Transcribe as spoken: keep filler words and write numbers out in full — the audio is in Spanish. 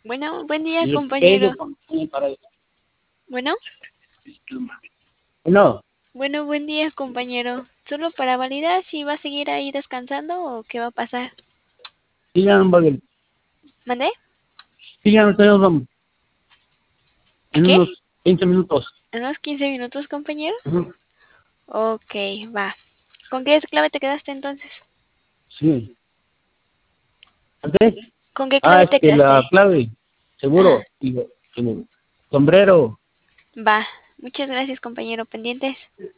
Bueno, buen día, Y compañero. espero para Bueno, no, bueno, buen día, compañero. Solo para validar si va a seguir ahí descansando o qué va a pasar. sigan, Bagel. ¿Mandé? Sigan ustedes vamos, en ¿Qué? unos quince minutos. ¿En unos quince minutos, compañero? Ujú. Ok, va. ¿Con qué clave te quedaste entonces? Sí. ¿Antes? ¿Con qué Ah, clave es te que la quedaste? clave, Ajá, seguro, y, y sombrero. va. Muchas gracias, compañero. Pendientes.